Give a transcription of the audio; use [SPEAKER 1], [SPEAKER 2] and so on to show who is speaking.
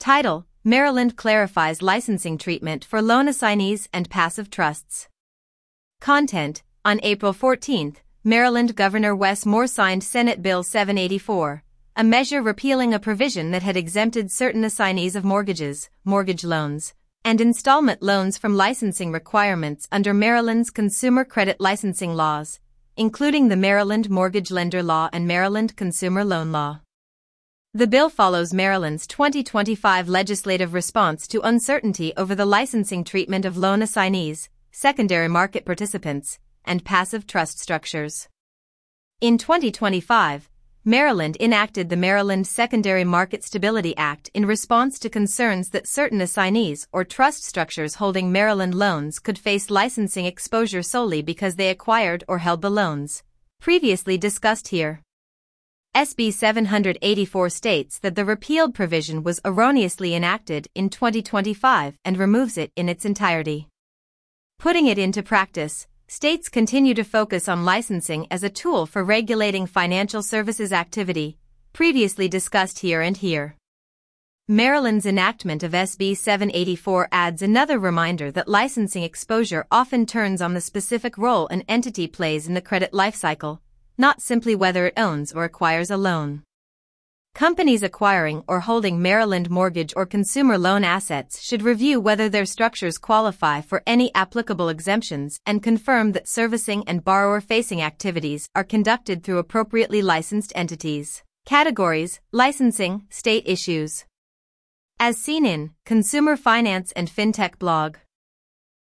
[SPEAKER 1] Title: Maryland clarifies licensing treatment for loan assignees and passive trusts. Content: On April 14, Maryland Governor Wes Moore signed Senate Bill 784, a measure repealing a provision that had exempted certain assignees of mortgages, mortgage loans, and installment loans from licensing requirements under Maryland's consumer credit licensing laws, including the Maryland Mortgage Lender Law and Maryland Consumer Loan Law. The bill follows Maryland's 2025 legislative response to uncertainty over the licensing treatment of loan assignees, secondary market participants, and passive trust structures. In 2025, Maryland enacted the Maryland Secondary Market Stability Act in response to concerns that certain assignees or trust structures holding Maryland loans could face licensing exposure solely because they acquired or held the loans, previously discussed here. SB 784 states that the repealed provision was erroneously enacted in 2025 and removes it in its entirety. Putting it into practice, states continue to focus on licensing as a tool for regulating financial services activity, previously discussed here and here. Maryland's enactment of SB 784 adds another reminder that licensing exposure often turns on the specific role an entity plays in the credit lifecycle, not simply whether it owns or acquires a loan. Companies acquiring or holding Maryland mortgage or consumer loan assets should review whether their structures qualify for any applicable exemptions and confirm that servicing and borrower-facing activities are conducted through appropriately licensed entities. Categories: Licensing, State Issues. As seen in Consumer Finance and FinTech blog.